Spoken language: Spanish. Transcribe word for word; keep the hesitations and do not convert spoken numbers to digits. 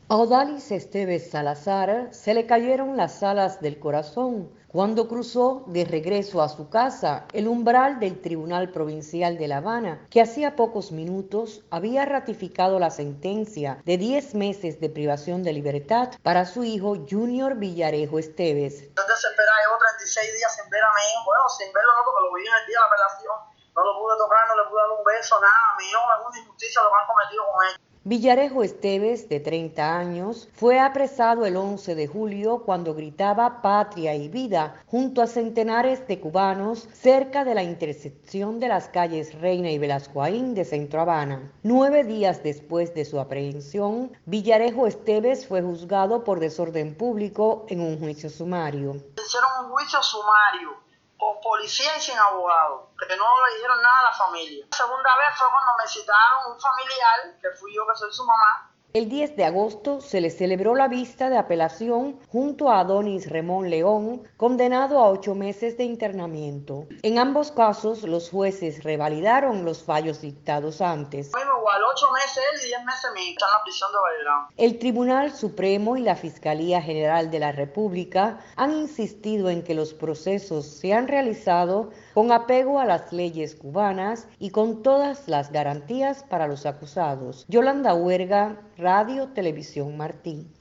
A Odalis Esteves Salazar se le cayeron las alas del corazón cuando cruzó de regreso a su casa el umbral del Tribunal Provincial de La Habana, que hacía pocos minutos había ratificado la sentencia de diez meses de privación de libertad para su hijo Junior Villarejo Esteves. Estoy desesperado, llevo treinta y seis días sin ver a mi hijo, bueno, sin verlo no, porque lo vi en el día de la apelación, no lo pude tocar, no le pude dar un beso, nada, mi hijo es una injusticia lo que han cometido con él. Villarejo Esteves, de treinta años, fue apresado el once de julio cuando gritaba patria y vida junto a centenares de cubanos cerca de la intersección de las calles Reina y Velascoaín de Centro Habana. Nueve días después de su aprehensión, Villarejo Esteves fue juzgado por desorden público en un juicio sumario. Hicieron un juicio sumario con policía y sin abogado, que no le dijeron nada a la familia. La segunda vez fue cuando me citaron un familiar, que fui yo que soy su mamá. El diez de agosto se le celebró la vista de apelación junto a Adonis Remón León, condenado a ocho meses de internamiento. En ambos casos, los jueces revalidaron los fallos dictados antes. Igual, ocho meses él y diez meses mi está en la prisión de Belgrano. El Tribunal Supremo y la Fiscalía General de la República han insistido en que los procesos se han realizado con apego a las leyes cubanas y con todas las garantías para los acusados. Yolanda Huerga, Radio Televisión Martí.